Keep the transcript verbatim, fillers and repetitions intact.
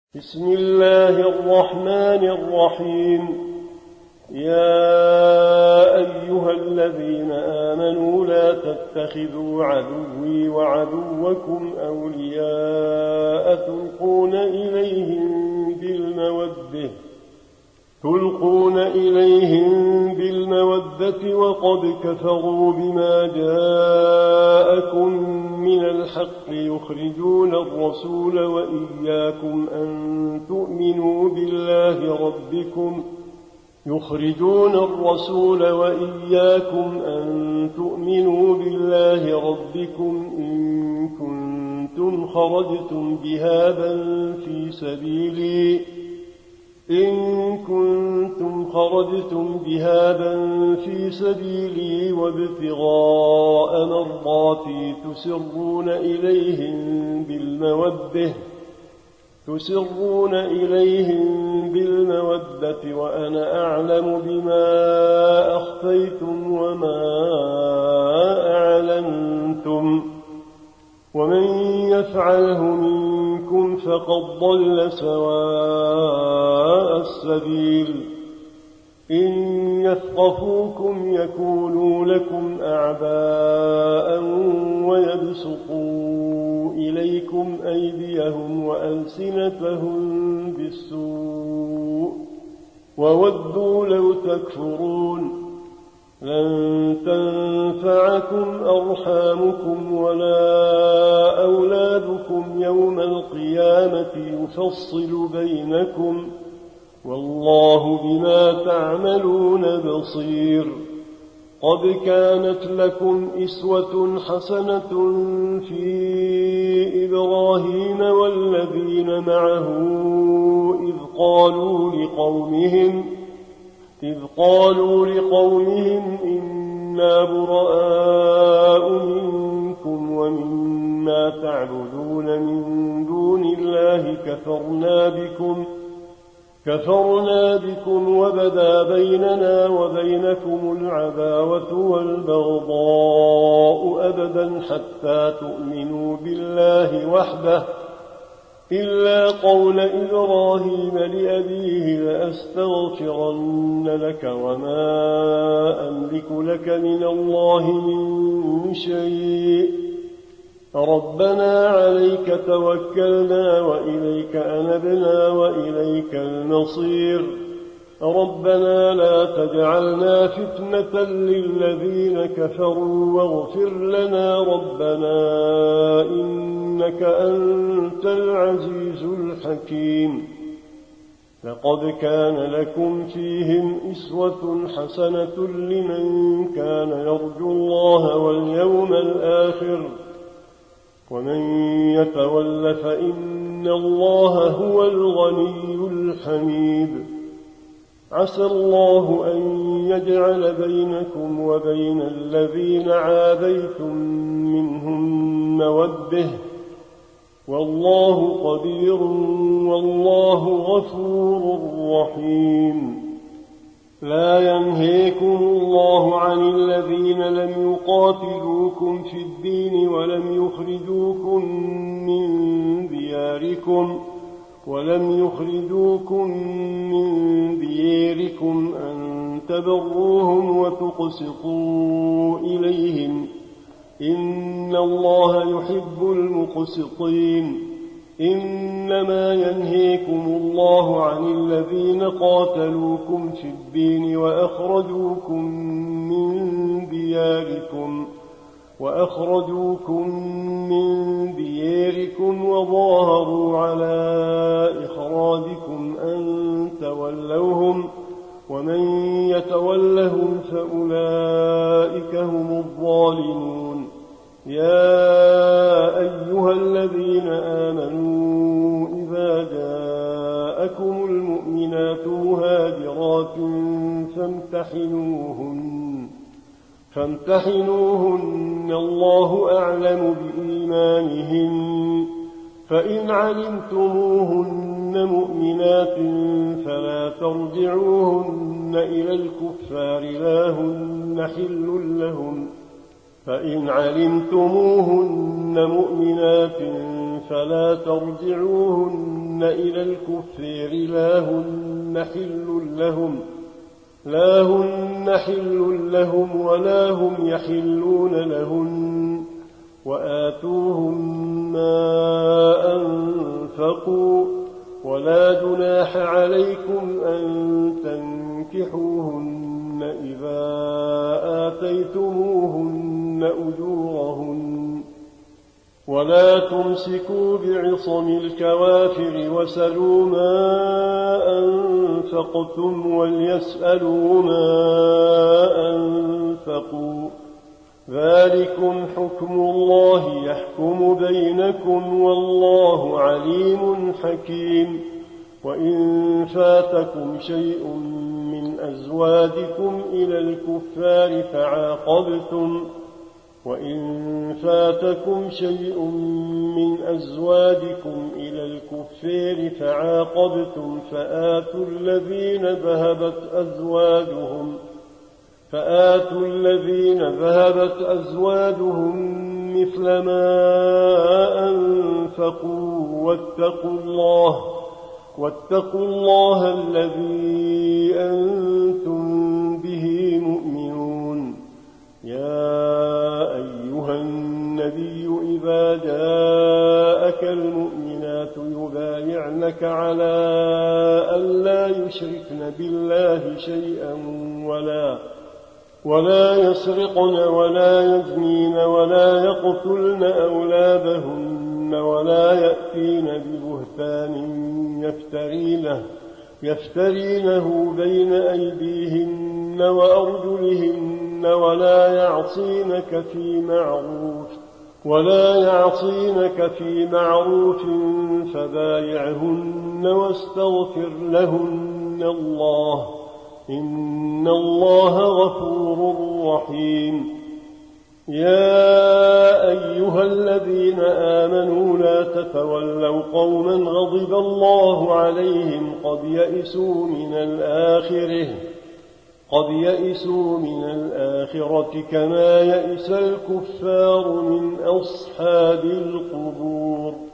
بسم الله الرحمن الرحيم. يا أيها الذين آمنوا لا تتخذوا عدوي وعدوكم أولياء تلقون إليهم بالمودة تلقون إليهم بالمودة وقد كفروا بما جاءكم من الحق يخرجون الرسول وإياكم أن تؤمنوا بالله ربكم يخرجون الرسول وإياكم أن تؤمنوا بالله ربكم إن كنتم خرجتم جهادا في سبيلي إن كنتم خرجتم جهادا في سبيلي وابتغاء مرضاتي تسرون إليهم بالمودة تسرون إليهم بالمودة وأنا أعلم بما أخفيتم وما أعلنتم ومن يفعله منكم فقد ضل سواء السبيل. إن يثقفوكم يكونوا لكم أعداء ويبسطوا إليكم أيديهم وألسنتهم بالسوء وودوا لو تكفرون. لن تنفعكم أرحامكم ولا أولادكم يوم القيامة يفصل بينكم والله بما تعملون بصير. قد كانت لكم إسوة حسنة في إبراهيم والذين معه إذ قالوا لقومهم إذ قالوا لقومهم إنا براء منكم ومما تعبدون من دون الله كفرنا بكم كفرنا بكم وبدا بيننا وبينكم العداوة والبغضاء أبدا حتى تؤمنوا بالله وحده إلا قول إبراهيم لأبيه لأستغفرن لك وما أملك لك من الله من شيء ربنا عليك توكلنا وإليك أنبنا وإليك المصير. ربنا لا تجعلنا فتنة للذين كفروا واغفر لنا ربنا إنك أنت العزيز الحكيم. لقد كان لكم فيهم أسوة حسنة لمن كان يرجو الله واليوم الآخر ومن يتول فإن الله هو الغني الحميد. عسى الله أن يجعل بينكم وبين الذين عاديتم منهم مودة والله قدير والله غفور رحيم. لا ينهيكم الله عن الذين لم يقاتلوكم في الدين ولم يخرجوكم من دياركم ولم يخرجوكم من دياركم أن تبروهم وتقسطوا إليهم إن الله يحب المقسطين. إنما ينهيكم الله عن الذين قاتلوكم في الدين وأخرجوكم من دياركم وأخرجوكم من دياركم وظاهروا على إخراجكم أن تولوهم ومن يتولهم فأولئك هم الظالمون. يا أيها الذين آمنوا إذا جاءكم المؤمنات مهاجرات فامتحنوهن فامتحنوهن الله أعلم بإيمانهن فإن علمتموهن مؤمنات فلا ترجعوهن إلى الكفار لا هن حل لهم فإن علمتموهن مؤمنات فلا ترجعوهن إلى الكفار لا هن حل لهم لا هن حل لهم ولا هم يحلون لهن وآتوهم ما أنفقوا ولا جناح عليكم أن تنكحوهن إذا آتيتموهن أجورهن ولا تمسكوا بعصم الكوافر وسلوا ما أنفقتم وليسألوا ما أنفقوا ذلكم حكم الله يحكم بينكم والله عليم حكيم. وإن فاتكم شيء من أزواجكم إلى الكفار فعاقبتم وإن فاتكم شيء من أزواجكم إلى الكفار فعاقبتم فآتوا الذين ذهبت أزواجهم فآتوا الذين ذهبت أزواجهم مثل ما أنفقوا واتقوا الله واتقوا الله الذي أنتم به مؤمنون. يا أيها النبي إذا جاءك المؤمنات يبايعنك على ألا يشركن بالله شيئا ولا ولا يسرقن ولا يزنين ولا يقتلن أولادهن ولا يأتين ببهتان يفترينه, يفترينه بين أيديهن وأرجلهن ولا يعصينك في معروف ولا يعصينك في معروف فبايعهن واستغفر لهن الله إن الله غفور رحيم. يا أيها الذين آمنوا لا تتولوا قوما غضب الله عليهم قد يئسوا من الآخرة قد يئسوا من الآخرة كما يئس الكفار من أصحاب القبور.